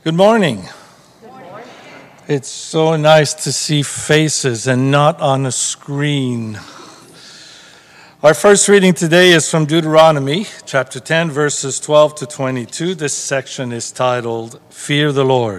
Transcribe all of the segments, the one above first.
Good morning. Good morning. It's so nice to see faces and not on a screen. Our first reading today is from Deuteronomy, chapter 10, verses 12 to 22. This section is titled, Fear the Lord.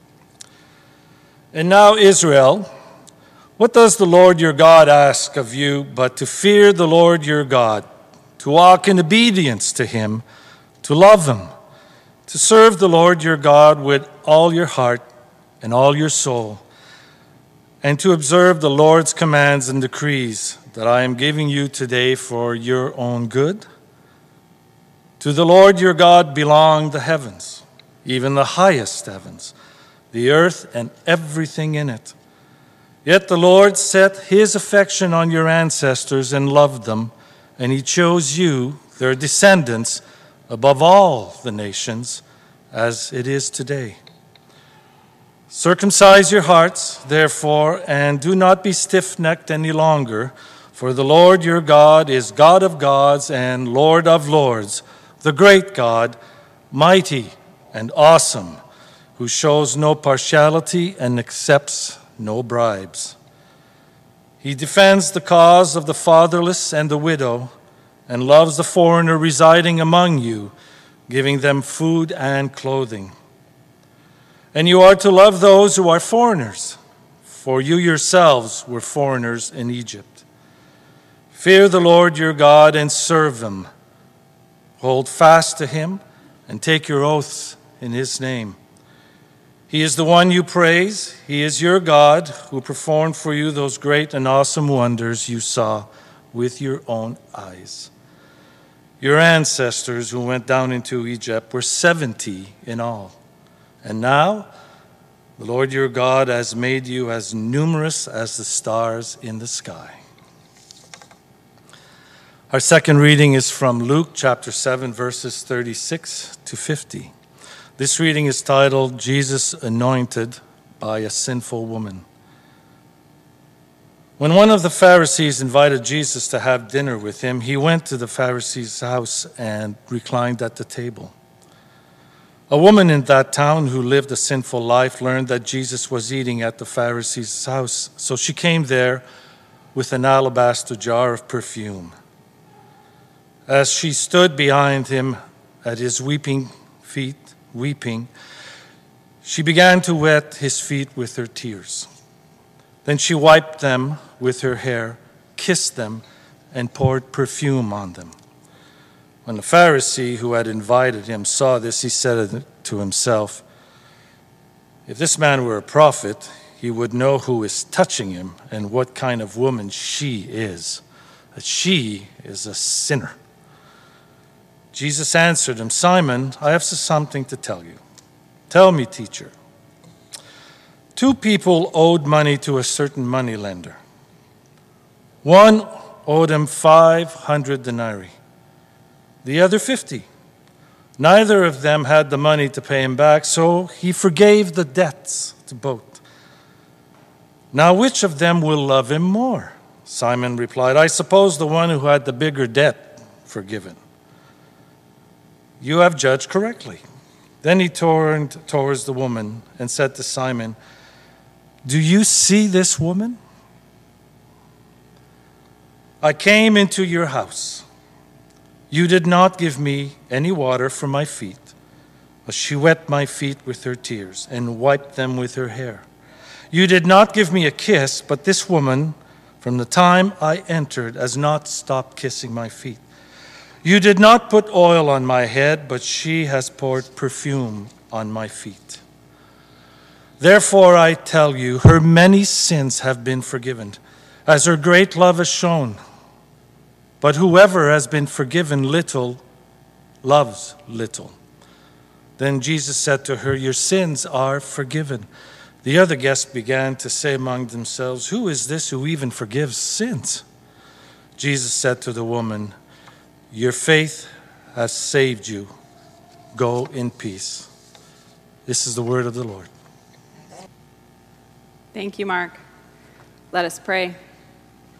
And now, Israel, what does the Lord your God ask of you but to fear the Lord your God, to walk in obedience to him, to love him, to serve the Lord your God with all your heart and all your soul, and to observe the Lord's commands and decrees that I am giving you today for your own good? To the Lord your God belong the heavens, even the highest heavens, the earth and everything in it. Yet the Lord set his affection on your ancestors and loved them, and he chose you, their descendants, above all the nations, as it is today. Circumcise your hearts, therefore, and do not be stiff-necked any longer, for the Lord your God is God of gods and Lord of lords, the great God, mighty and awesome, who shows no partiality and accepts no bribes. He defends the cause of the fatherless and the widow, and loves the foreigner residing among you, giving them food and clothing. And you are to love those who are foreigners, for you yourselves were foreigners in Egypt. Fear the Lord your God and serve him. Hold fast to him and take your oaths in his name. He is the one you praise. He is your God who performed for you those great and awesome wonders you saw with your own eyes. Your ancestors who went down into Egypt were 70 in all. And now the Lord your God has made you as numerous as the stars in the sky. Our second reading is from Luke chapter 7, verses 36 to 50. This reading is titled, Jesus Anointed by a Sinful Woman. When one of the Pharisees invited Jesus to have dinner with him, he went to the Pharisee's house and reclined at the table. A woman in that town who lived a sinful life learned that Jesus was eating at the Pharisee's house, so she came there with an alabaster jar of perfume. As she stood behind him at his weeping, she began to wet his feet with her tears. Then she wiped them with her hair, kissed them, and poured perfume on them. When the Pharisee who had invited him saw this, he said to himself, "If this man were a prophet, he would know who is touching him and what kind of woman she is, that she is a sinner." Jesus answered him, "Simon, I have something to tell you." "Tell me, teacher." Two people owed money to a certain moneylender. One owed him 500 denarii, the other 50. Neither of them had the money to pay him back, so he forgave the debts to both. Now, which of them will love him more? Simon replied, "I suppose the one who had the bigger debt forgiven." "You have judged correctly." Then he turned towards the woman and said to Simon, "Do you see this woman? I came into your house. You did not give me any water for my feet, but she wet my feet with her tears and wiped them with her hair. You did not give me a kiss, but this woman, from the time I entered, has not stopped kissing my feet. You did not put oil on my head, but she has poured perfume on my feet. Therefore, I tell you, her many sins have been forgiven, as her great love has shown. But whoever has been forgiven little loves little." Then Jesus said to her, "Your sins are forgiven." The other guests began to say among themselves, "Who is this who even forgives sins?" Jesus said to the woman, "Your faith has saved you. Go in peace." This is the word of the Lord. Thank you, Mark. Let us pray.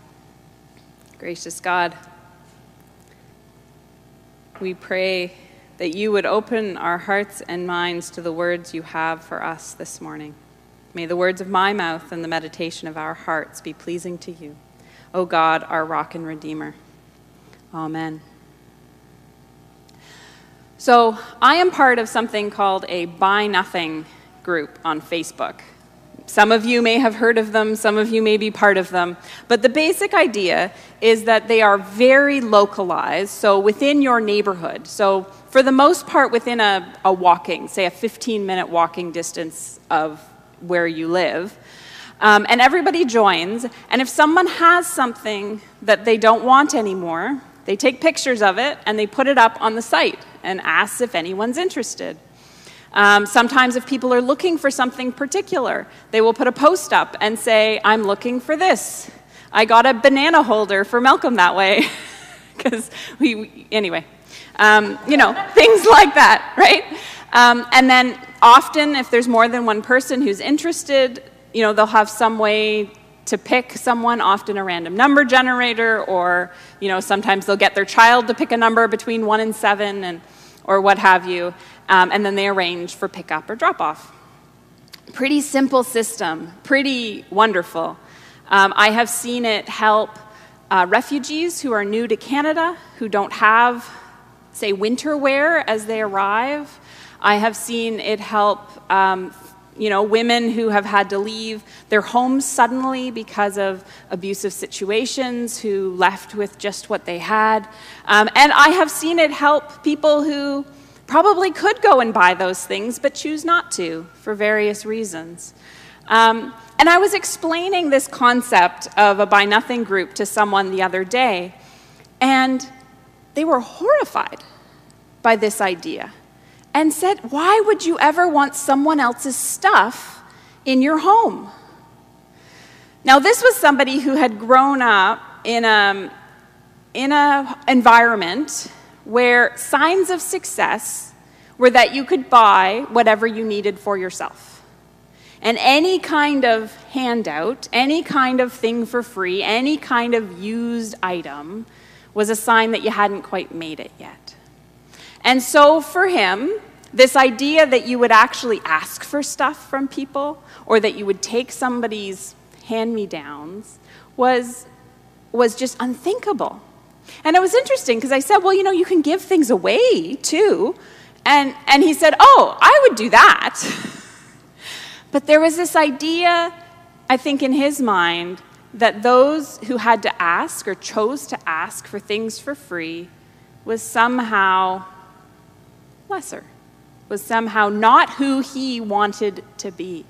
Gracious God, we pray that you would open our hearts and minds to the words you have for us this morning. May the words of my mouth and the meditation of our hearts be pleasing to you, O God, our rock and redeemer. Amen. So I am part of something called a Buy Nothing group on Facebook. Some of you may have heard of them, some of you may be part of them, but the basic idea is that they are very localized, so within your neighborhood. So for the most part within a walking, say a 15-minute walking distance of where you live. And everybody joins, and if someone has something that they don't want anymore, they take pictures of it and they put it up on the site and ask if anyone's interested. Sometimes if people are looking for something particular, they will put a post up and say, I'm looking for this. I got a banana holder for Malcolm that way. Because anyway, things like that, right? And then often if there's more than one person who's interested, they'll have some way to pick someone, often a random number generator, or sometimes they'll get their child to pick a number between 1 and 7 or what have you. And then they arrange for pickup or drop-off. Pretty simple system, pretty wonderful. I have seen it help refugees who are new to Canada, who don't have, say, winter wear as they arrive. I have seen it help women who have had to leave their homes suddenly because of abusive situations, who left with just what they had. And I have seen it help people who probably could go and buy those things, but choose not to for various reasons. And I was explaining this concept of a Buy Nothing group to someone the other day, and they were horrified by this idea and said, why would you ever want someone else's stuff in your home? Now, this was somebody who had grown up in an environment where signs of success were that you could buy whatever you needed for yourself. And any kind of handout, any kind of thing for free, any kind of used item was a sign that you hadn't quite made it yet. And so for him, this idea that you would actually ask for stuff from people, or that you would take somebody's hand-me-downs, was just unthinkable. And it was interesting because I said, well, you can give things away too. And he said, oh, I would do that. But there was this idea, I think, in his mind, that those who had to ask or chose to ask for things for free was somehow lesser, was somehow not who he wanted to be.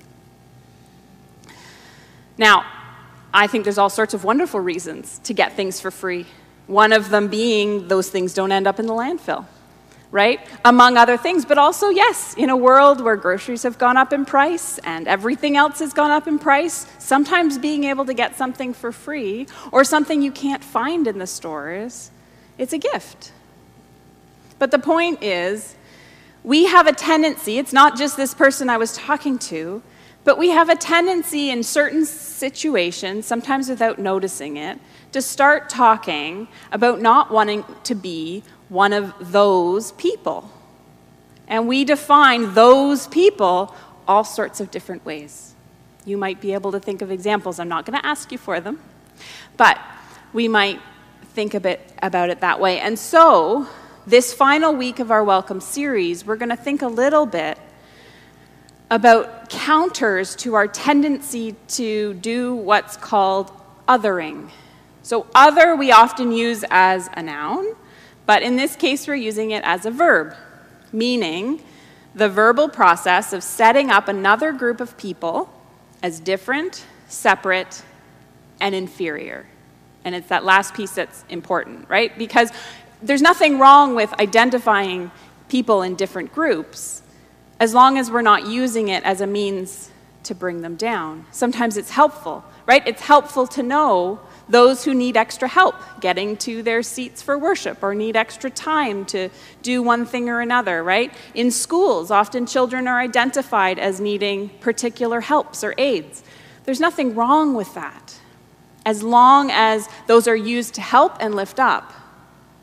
Now, I think there's all sorts of wonderful reasons to get things for free. One of them being those things don't end up in the landfill, right? Among other things, but also, yes, in a world where groceries have gone up in price and everything else has gone up in price, sometimes being able to get something for free or something you can't find in the stores, it's a gift. But the point is, we have a tendency, it's not just this person I was talking to, but we have a tendency in certain situations, sometimes without noticing it, to start talking about not wanting to be one of those people. And we define those people all sorts of different ways. You might be able to think of examples. I'm not going to ask you for them, but we might think a bit about it that way. And so, this final week of our Welcome series, we're going to think a little bit about counters to our tendency to do what's called othering. So other we often use as a noun, but in this case we're using it as a verb, meaning the verbal process of setting up another group of people as different, separate, and inferior. And it's that last piece that's important, right? Because there's nothing wrong with identifying people in different groups as long as we're not using it as a means to bring them down. Sometimes it's helpful, right? It's helpful to know those who need extra help getting to their seats for worship or need extra time to do one thing or another, right? In schools, often children are identified as needing particular helps or aids. There's nothing wrong with that, as long as those are used to help and lift up.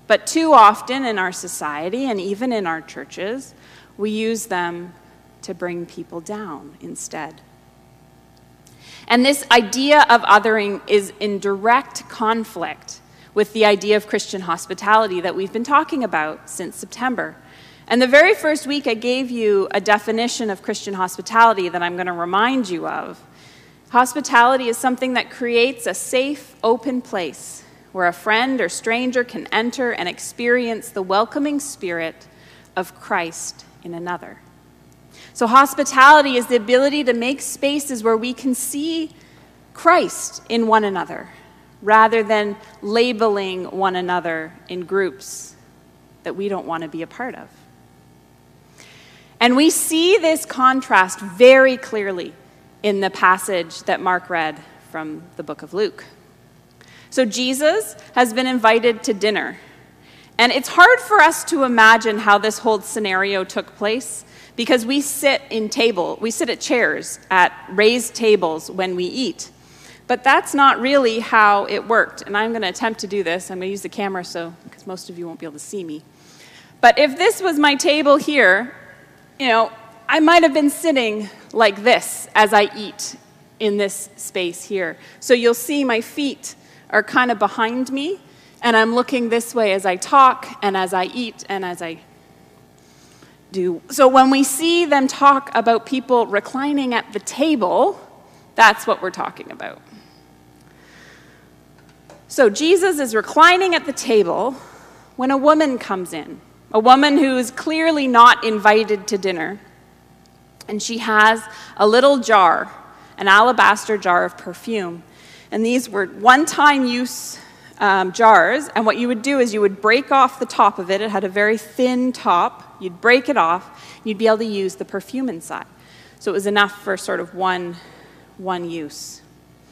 But too often in our society and even in our churches, we use them to bring people down instead. And this idea of othering is in direct conflict with the idea of Christian hospitality that we've been talking about since September. And the very first week I gave you a definition of Christian hospitality that I'm going to remind you of. Hospitality is something that creates a safe, open place where a friend or stranger can enter and experience the welcoming spirit of Christ in another. So hospitality is the ability to make spaces where we can see Christ in one another, rather than labeling one another in groups that we don't want to be a part of. And we see this contrast very clearly in the passage that Mark read from the book of Luke. So Jesus has been invited to dinner. And it's hard for us to imagine how this whole scenario took place because we sit at chairs at raised tables when we eat. But that's not really how it worked. And I'm going to attempt to do this. I'm going to use the camera because most of you won't be able to see me. But if this was my table here, I might have been sitting like this as I eat in this space here. So you'll see my feet are kind of behind me, and I'm looking this way as I talk and as I eat and as I do. So when we see them talk about people reclining at the table, that's what we're talking about. So Jesus is reclining at the table when a woman comes in, a woman who is clearly not invited to dinner, and she has a little jar, an alabaster jar of perfume. And these were one-time use jars, and what you would do is you would break off the top of it. It had a very thin top. You'd break it off, and you'd be able to use the perfume inside. So it was enough for sort of one use.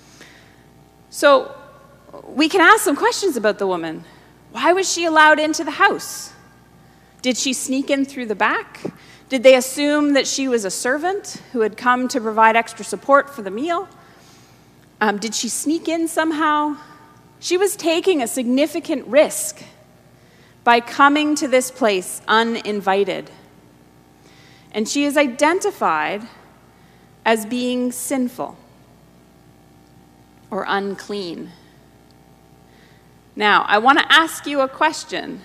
So we can ask some questions about the woman. Why was she allowed into the house? Did she sneak in through the back? Did they assume that she was a servant who had come to provide extra support for the meal? Did she sneak in somehow? She was taking a significant risk by coming to this place uninvited. And she is identified as being sinful or unclean. Now, I want to ask you a question.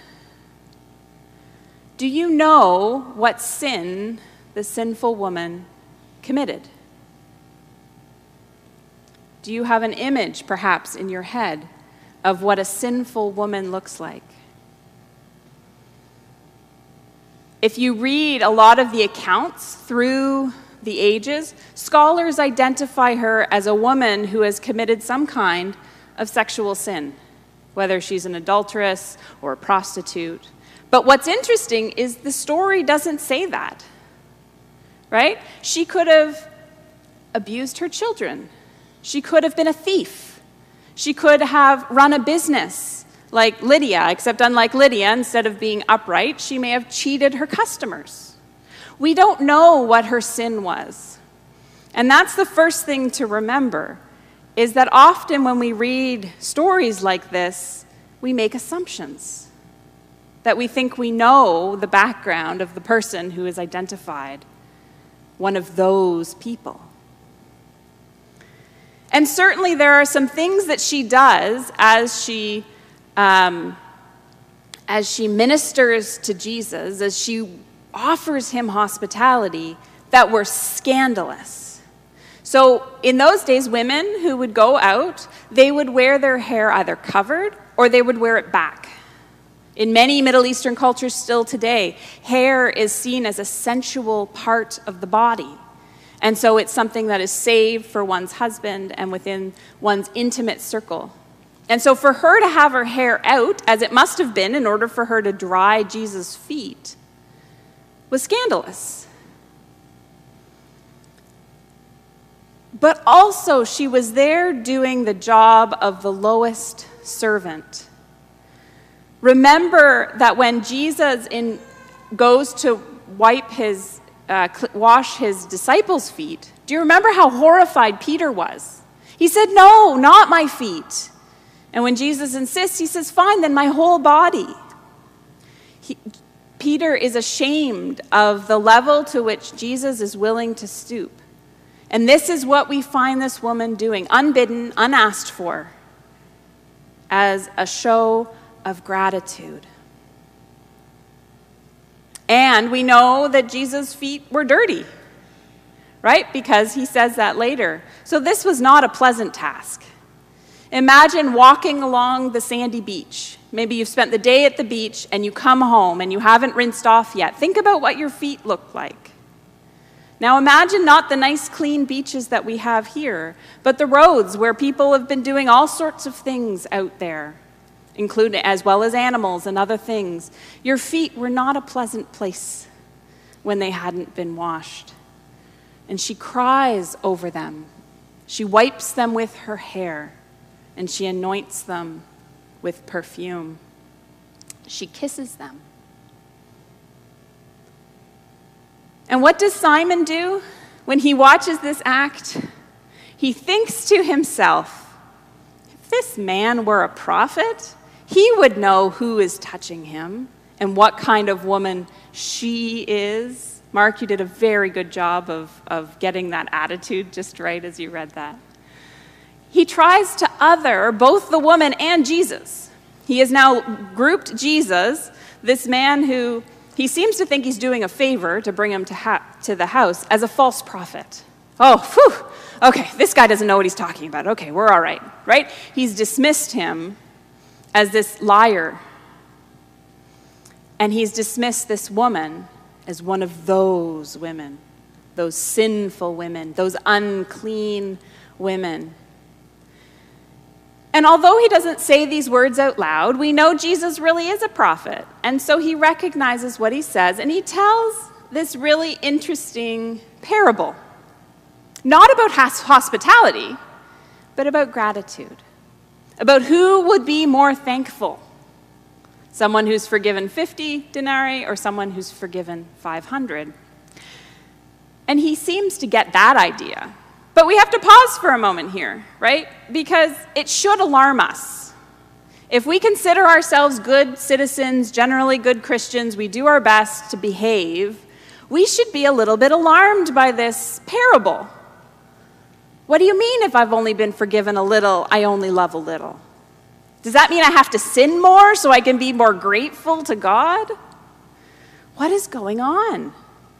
Do you know what sin the sinful woman committed? Do you have an image, perhaps, in your head of what a sinful woman looks like? If you read a lot of the accounts through the ages, scholars identify her as a woman who has committed some kind of sexual sin, whether she's an adulteress or a prostitute. But what's interesting is the story doesn't say that, right? She could have abused her children. She could have been a thief. She could have run a business like Lydia, except unlike Lydia, instead of being upright, she may have cheated her customers. We don't know what her sin was. And that's the first thing to remember, is that often when we read stories like this, we make assumptions, that we think we know the background of the person who is identified, one of those people. And certainly there are some things that she does as she ministers to Jesus, as she offers him hospitality, that were scandalous. So in those days, women who would go out, they would wear their hair either covered or they would wear it back. In many Middle Eastern cultures still today, hair is seen as a sensual part of the body. And so it's something that is saved for one's husband and within one's intimate circle. And so for her to have her hair out, as it must have been in order for her to dry Jesus' feet, was scandalous. But also she was there doing the job of the lowest servant. Remember that when Jesus goes to wash his disciples' feet, do you remember how horrified Peter was? He said, "No, not my feet." And when Jesus insists, he says, "Fine, then my whole body." Peter is ashamed of the level to which Jesus is willing to stoop. And this is what we find this woman doing, unbidden, unasked for, as a show of gratitude. And we know that Jesus' feet were dirty, right? Because he says that later. So this was not a pleasant task. Imagine walking along the sandy beach. Maybe you've spent the day at the beach and you come home and you haven't rinsed off yet. Think about what your feet look like. Now imagine not the nice clean beaches that we have here, but the roads where people have been doing all sorts of things out there, including as well as animals and other things. Your feet were not a pleasant place when they hadn't been washed. And she cries over them. She wipes them with her hair, and she anoints them with perfume. She kisses them. And what does Simon do when he watches this act? He thinks to himself, if this man were a prophet, he would know who is touching him and what kind of woman she is. Mark, you did a very good job of getting that attitude just right as you read that. He tries to other both the woman and Jesus. He has now grouped Jesus, this man who he seems to think he's doing a favor to bring him to the house, as a false prophet. Oh, phew. Okay, this guy doesn't know what he's talking about. Okay, we're all right, right? He's dismissed him as this liar. And he's dismissed this woman as one of those women, those sinful women, those unclean women. And although he doesn't say these words out loud, we know Jesus really is a prophet. And so he recognizes what he says, and he tells this really interesting parable. Not about hospitality, but about gratitude. About who would be more thankful. Someone who's forgiven 50 denarii or someone who's forgiven 500. And he seems to get that idea. But we have to pause for a moment here, right? Because it should alarm us. If we consider ourselves good citizens, generally good Christians, we do our best to behave, we should be a little bit alarmed by this parable. What do you mean if I've only been forgiven a little, I only love a little? Does that mean I have to sin more so I can be more grateful to God? What is going on?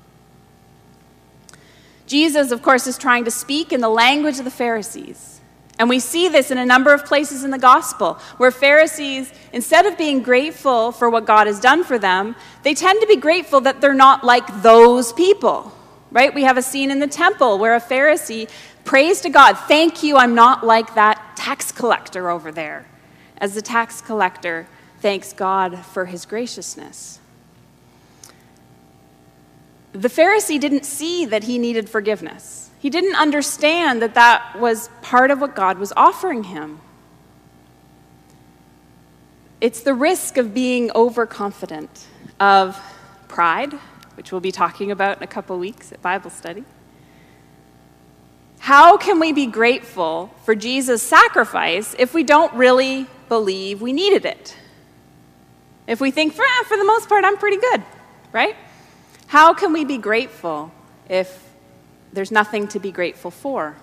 Jesus, of course, is trying to speak in the language of the Pharisees. And we see this in a number of places in the gospel, where Pharisees, instead of being grateful for what God has done for them, they tend to be grateful that they're not like those people, right? We have a scene in the temple where a Pharisee prays to God, thank you, I'm not like that tax collector over there, as the tax collector thanks God for his graciousness. The Pharisee didn't see that he needed forgiveness. He didn't understand that that was part of what God was offering him. It's the risk of being overconfident, of pride, which we'll be talking about in a couple weeks at Bible study. How can we be grateful for Jesus' sacrifice if we don't really believe we needed it? If we think, for the most part, I'm pretty good, right? How can we be grateful if there's nothing to be grateful for?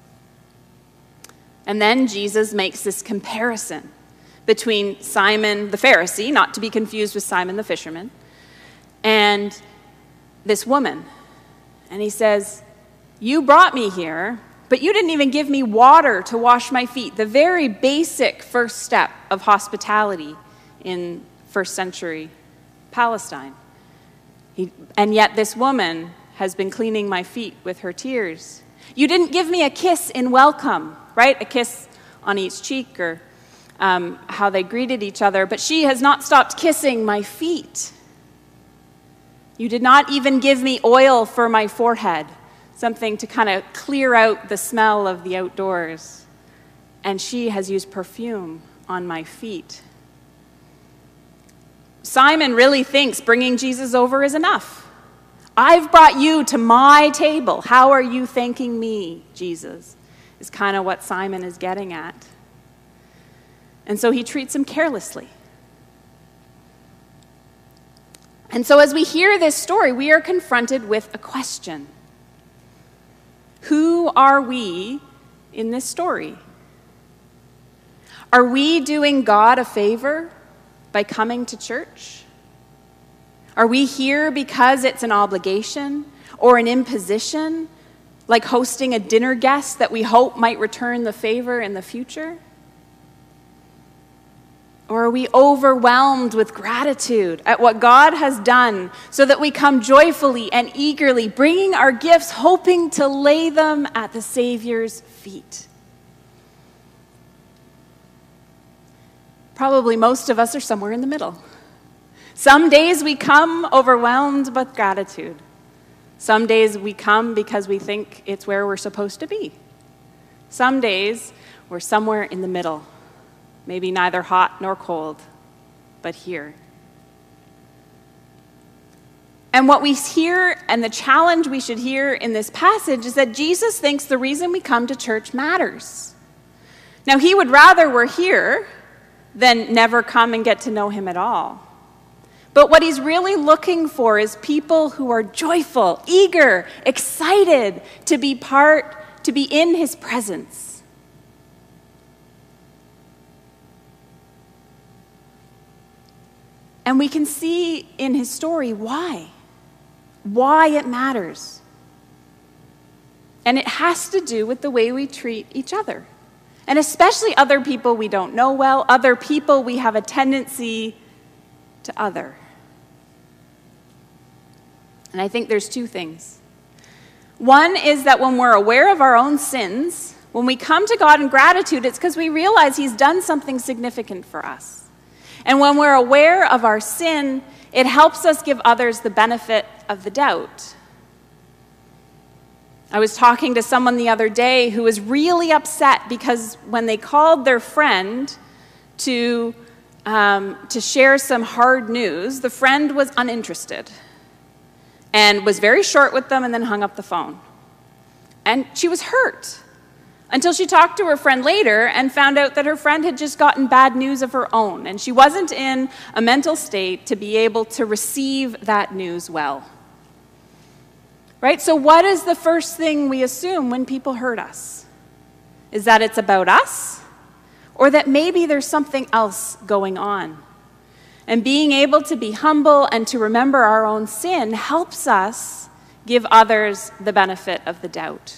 And then Jesus makes this comparison between Simon the Pharisee, not to be confused with Simon the fisherman, and this woman. And he says, you brought me here, but you didn't even give me water to wash my feet, the very basic first step of hospitality in first century Palestine. And yet this woman has been cleaning my feet with her tears. You didn't give me a kiss in welcome, right? A kiss on each cheek, or how they greeted each other, but she has not stopped kissing my feet. You did not even give me oil for my forehead, something to kind of clear out the smell of the outdoors. And she has used perfume on my feet. Simon really thinks bringing Jesus over is enough. I've brought you to my table. How are you thanking me, Jesus? Is kind of what Simon is getting at. And so he treats him carelessly. And so as we hear this story, we are confronted with a question. Who are we in this story? Are we doing God a favor by coming to church? Are we here because it's an obligation or an imposition, like hosting a dinner guest that we hope might return the favor in the future? Or are we overwhelmed with gratitude at what God has done so that we come joyfully and eagerly, bringing our gifts, hoping to lay them at the Savior's feet? Probably most of us are somewhere in the middle. Some days we come overwhelmed with gratitude. Some days we come because we think it's where we're supposed to be. Some days we're somewhere in the middle. Maybe neither hot nor cold, but here. And what we hear, and the challenge we should hear in this passage, is that Jesus thinks the reason we come to church matters. Now, he would rather we're here than never come and get to know him at all. But what he's really looking for is people who are joyful, eager, excited to be in his presence. And we can see in his story why it matters. And it has to do with the way we treat each other. And especially other people we don't know well, other people we have a tendency to other. And I think there's two things. One is that when we're aware of our own sins, when we come to God in gratitude, it's because we realize he's done something significant for us. And when we're aware of our sin, it helps us give others the benefit of the doubt. I was talking to someone the other day who was really upset because when they called their friend to share some hard news, the friend was uninterested and was very short with them and then hung up the phone. And she was hurt until she talked to her friend later and found out that her friend had just gotten bad news of her own, and she wasn't in a mental state to be able to receive that news well. Right? So what is the first thing we assume when people hurt us? Is that it's about us? Or that maybe there's something else going on? And being able to be humble and to remember our own sin helps us give others the benefit of the doubt.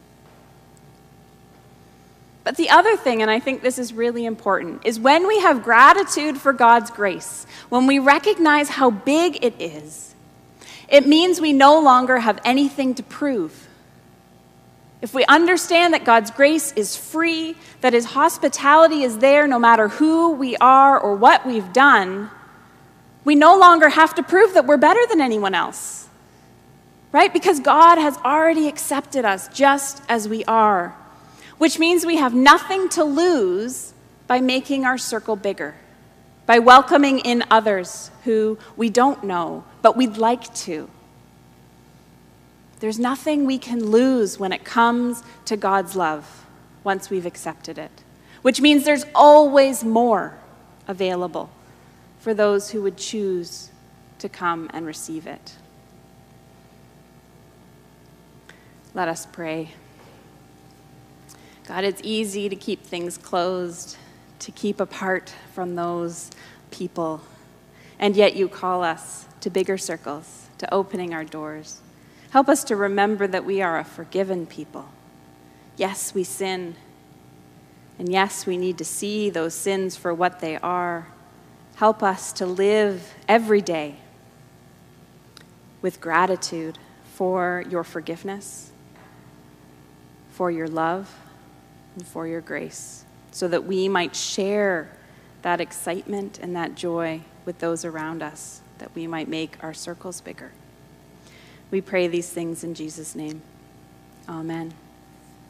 But the other thing, and I think this is really important, is when we have gratitude for God's grace, when we recognize how big it is, it means we no longer have anything to prove. If we understand that God's grace is free, that his hospitality is there no matter who we are or what we've done, we no longer have to prove that we're better than anyone else, right? Because God has already accepted us just as we are. Which means we have nothing to lose by making our circle bigger, by welcoming in others who we don't know, but we'd like to. There's nothing we can lose when it comes to God's love once we've accepted it, which means there's always more available for those who would choose to come and receive it. Let us pray. God, it's easy to keep things closed, to keep apart from those people, and yet you call us to bigger circles, to opening our doors. Help us to remember that we are a forgiven people. Yes, we sin, and yes, we need to see those sins for what they are. Help us to live every day with gratitude for your forgiveness, for your love, and for your grace, so that we might share that excitement and that joy with those around us, that we might make our circles bigger. We pray these things in Jesus' name. Amen.